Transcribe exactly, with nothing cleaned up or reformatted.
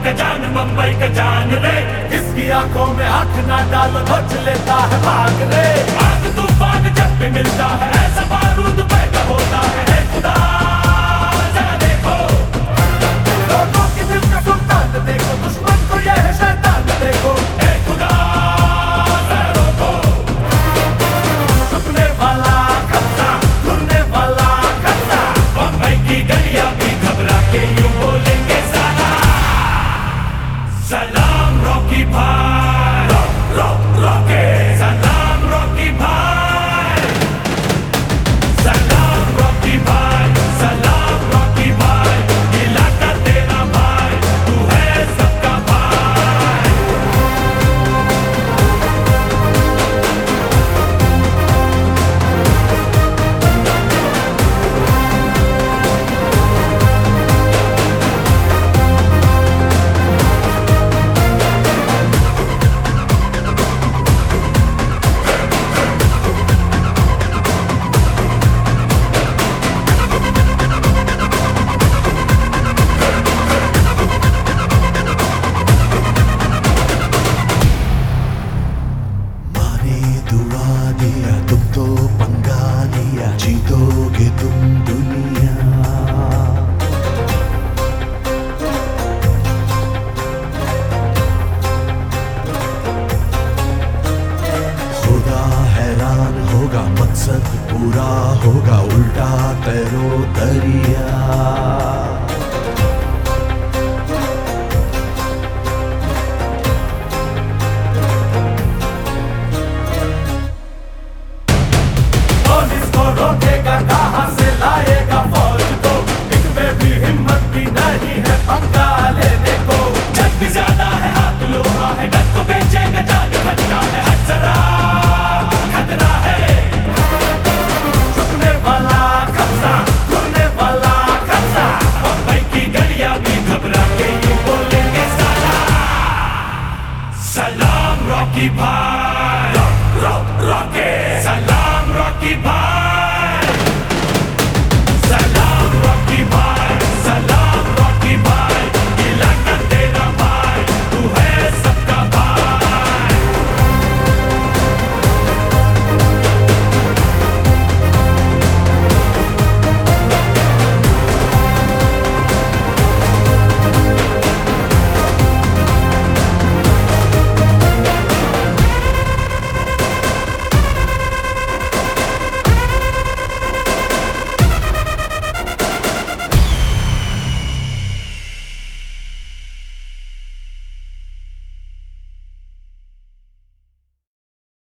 का जान बम्बई का जान रे, इसकी आंखों में आंख ना डाल बच लेता है भाग रे। आग तूफान जब भी मिलता है ऐसा बारूद पैदा होता है, हे खुदा जरा देखो लोगों की दिल का सुल्तान देखो, दुश्मन को ये है शैतान देखो, हे खुदा जरा रोको। रुकने वाला खतरा, ढूंढने वाला खतरा, बम्बई की गलियां भी घबरा के यूं बोलेंगे सलाम, सलाम रॉकी भाई।